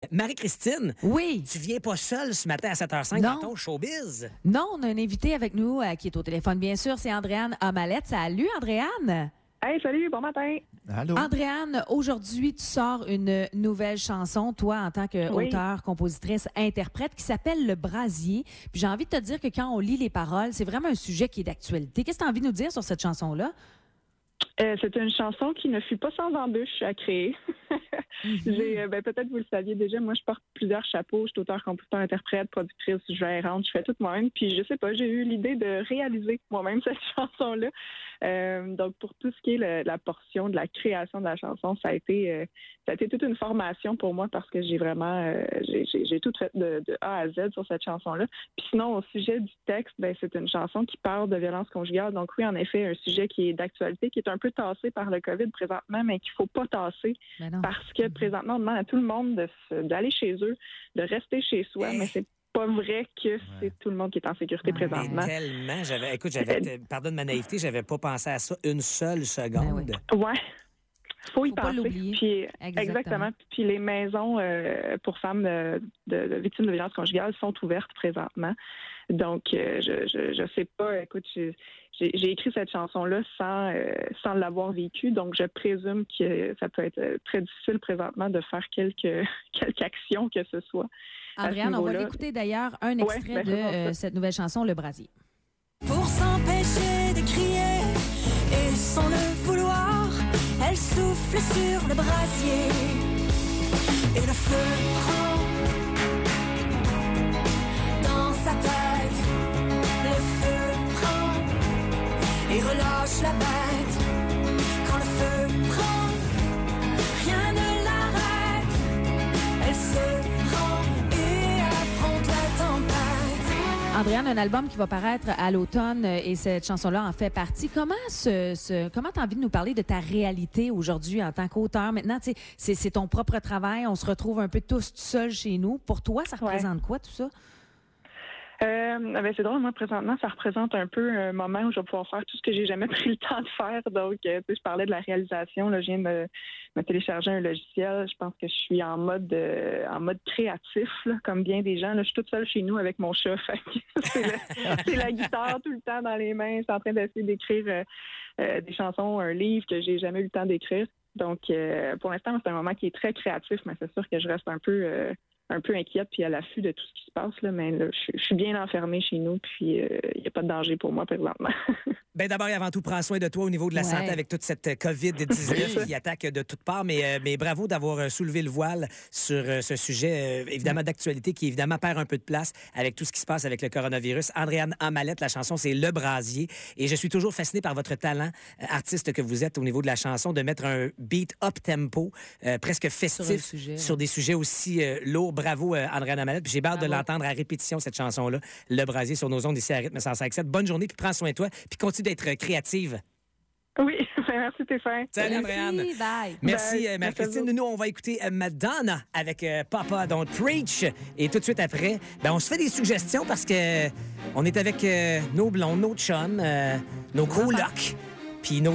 Marie-Christine, Oui. tu viens pas seule ce matin à 7h05 Non. dans ton showbiz? Non, on a un invité avec nous qui est au téléphone, bien sûr. C'est Andréane Amalette. Salut, Andréane. Hey, salut, bon matin. Allô? Andréane, aujourd'hui, tu sors une nouvelle chanson, toi, en tant qu'auteur, compositrice, interprète, qui s'appelle Le Brasier. Puis j'ai envie de te dire que quand on lit les paroles, c'est vraiment un sujet qui est d'actualité. Qu'est-ce que tu as envie de nous dire sur cette chanson-là? C'est une chanson qui ne fut pas sans embûche à créer. Peut-être vous le saviez déjà, moi je porte plusieurs chapeaux. Je suis auteur, compositeur, interprète, productrice, gérante, je fais tout moi-même. Puis je sais pas, j'ai eu l'idée de réaliser moi-même cette chanson-là. Donc pour tout ce qui est la portion de la création de la chanson, ça a été toute une formation pour moi parce que j'ai vraiment j'ai tout fait de A à Z sur cette chanson-là. Puis sinon, au sujet du texte, c'est une chanson qui parle de violence conjugale. Donc oui, en effet, un sujet qui est d'actualité, qui est un peu tassé par le COVID présentement, mais qu'il faut pas tasser parce que présentement, on demande à tout le monde d'aller chez eux, de rester chez soi, mais c'est pas vrai que c'est tout le monde qui est en sécurité présentement. Mais tellement. Pardonne ma naïveté, j'avais pas pensé à ça une seule seconde. Ouais. Faut y pas penser. l'oublier. Puis, exactement. Puis les maisons pour femmes de victimes de violences conjugales sont ouvertes présentement. Donc, je sais pas. Écoute, j'ai écrit cette chanson-là sans l'avoir vécue. Donc, je présume que ça peut être très difficile présentement de faire quelque action que ce soit. Andréane, on va l'écouter d'ailleurs un extrait de cette nouvelle chanson, Le Brasier. Pour s'empêcher de crier et sans le vouloir, elle souffle sur le brasier et le feu prend dans sa tête. Le feu prend et relâche la bête. Quand le feu prend, rien ne l'arrête. Elle se rend et affronte la tempête. Andréane, un album qui va paraître à l'automne et cette chanson-là en fait partie. Comment t'as envie de nous parler de ta réalité aujourd'hui en tant qu'auteur? Maintenant, c'est ton propre travail. On se retrouve un peu tous seuls chez nous. Pour toi, ça représente quoi tout ça? C'est drôle, moi, présentement, ça représente un peu un moment où je vais pouvoir faire tout ce que j'ai jamais pris le temps de faire. Donc, je parlais de la réalisation. Là, je viens de me télécharger un logiciel. Je pense que je suis en mode créatif, là, comme bien des gens. Là, je suis toute seule chez nous avec mon chat. C'est la guitare tout le temps dans les mains. Je suis en train d'essayer d'écrire des chansons, un livre que j'ai jamais eu le temps d'écrire. Donc, pour l'instant, c'est un moment qui est très créatif, mais c'est sûr que je reste un peu inquiète puis à l'affût de tout ce qui se passe, là, mais là, je suis bien enfermée chez nous, puis il n'y a pas de danger pour moi présentement. D'abord et avant tout, prends soin de toi au niveau de la santé avec toute cette COVID-19 qui attaque de toutes parts, mais bravo d'avoir soulevé le voile sur ce sujet, évidemment d'actualité, qui évidemment perd un peu de place avec tout ce qui se passe avec le coronavirus. Andréane Amalette, la chanson, c'est Le Brasier, et je suis toujours fasciné par votre talent, artiste que vous êtes au niveau de la chanson, de mettre un beat up-tempo, presque festif, sur des sujets aussi lourds. Bravo, Andréane Amalette. Puis j'ai hâte de l'entendre à répétition, cette chanson-là, Le Brasier, sur nos ondes ici à Rythme 105.7. Bonne journée, puis prends soin de toi, puis continue d'être créative. Oui, merci Stéphane. Salut, Andréane. Bye. Merci, Marie-Christine. Nous, on va écouter Madonna avec Papa Don't Preach. Et tout de suite après, on se fait des suggestions parce que on est avec nos blondes, nos chums, nos colocs, puis nos